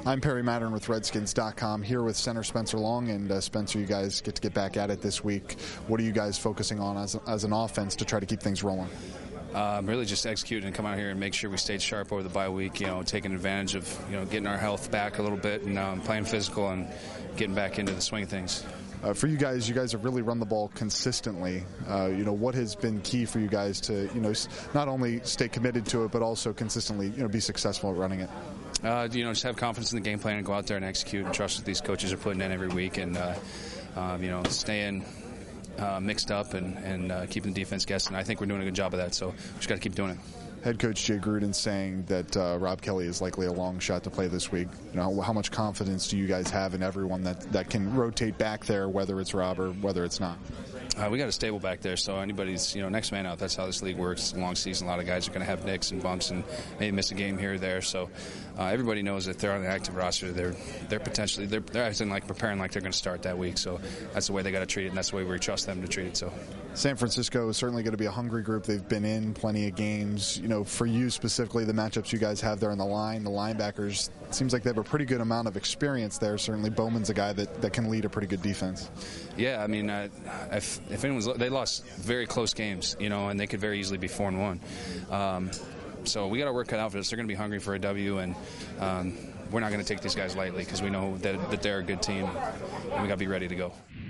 I'm Perry Mattern with Redskins.com, here with center Spencer Long. And Spencer, you guys get back at it this week. What are you guys focusing on as an offense to try to keep things rolling? Really just execute and come out here and make sure we stayed sharp over the bye week, taking advantage of, getting our health back a little bit and playing physical and getting back into the swing of things. For you guys have really run the ball consistently. What has been key for you guys to, not only stay committed to it, but also consistently, be successful at running it? Just have confidence in the game plan and go out there and execute and trust what these coaches are putting in every week and, staying mixed up and keeping the defense guessing. I think we're doing a good job of that, so we just got to keep doing it. Head coach Jay Gruden saying that Rob Kelly is likely a long shot to play this week. How much confidence do you guys have in everyone that can rotate back there, whether it's Rob or whether it's not? We got a stable back there, so anybody's next man out. That's how this league works. It's a long season. A lot of guys are going to have nicks and bumps and maybe miss a game here or there. So everybody knows that they're on an active roster. They're potentially they're acting like preparing like they're going to start that week. So that's the way they got to treat it, and that's the way we trust them to treat it. So San Francisco is certainly going to be a hungry group. They've been in plenty of games. For you specifically, the matchups you guys have there on the line, the linebackers, it seems like they have a pretty good amount of experience there. Certainly Bowman's a guy that can lead a pretty good defense. Yeah, I mean, if anyone's, they lost very close games, and they could very easily be 4-1. So we got our work cut out for this. They're going to be hungry for a W, and we're not going to take these guys lightly because we know that they're a good team, and we got to be ready to go.